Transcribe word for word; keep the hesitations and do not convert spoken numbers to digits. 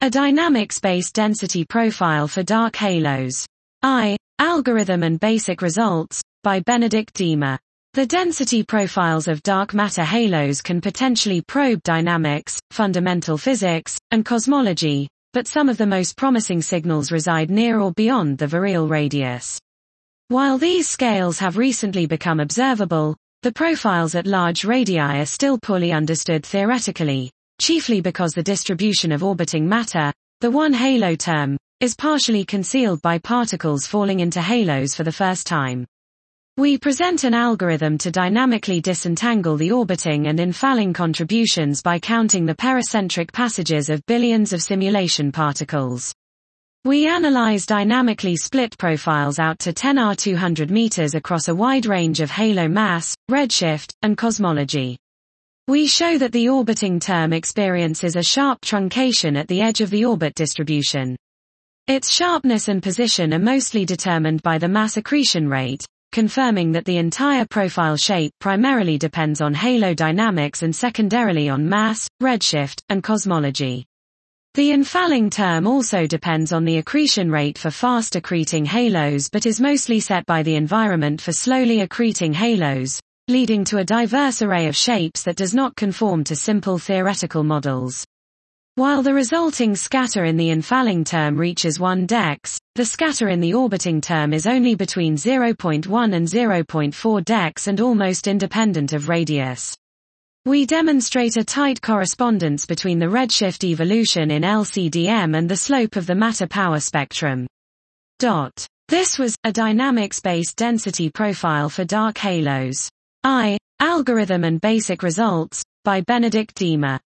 A dynamic space density profile for dark halos. I. Algorithm and Basic Results, by Benedict Deemer. The density profiles of dark matter halos can potentially probe dynamics, fundamental physics, and cosmology, but some of the most promising signals reside near or beyond the virial radius. While these scales have recently become observable, the profiles at large radii are still poorly understood theoretically, chiefly because the distribution of orbiting matter, the one halo term, is partially concealed by particles falling into halos for the first time. We present an algorithm to dynamically disentangle the orbiting and infalling contributions by counting the pericentric passages of billions of simulation particles. We analyze dynamically split profiles out to ten R two hundred meters across a wide range of halo mass, redshift, and cosmology. We show that the orbiting term experiences a sharp truncation at the edge of the orbit distribution. Its sharpness and position are mostly determined by the mass accretion rate, confirming that the entire profile shape primarily depends on halo dynamics and secondarily on mass, redshift, and cosmology. The infalling term also depends on the accretion rate for fast accreting halos but is mostly set by the environment for slowly accreting halos, leading to a diverse array of shapes that does not conform to simple theoretical models. While the resulting scatter in the infalling term reaches one dex, the scatter in the orbiting term is only between zero point one and zero point four dex and almost independent of radius. We demonstrate a tight correspondence between the redshift evolution in L C D M and the slope of the matter power spectrum. Dot. This was a dynamic space density profile for dark halos. I. Algorithm and Basic Results, by Benedict Deemer.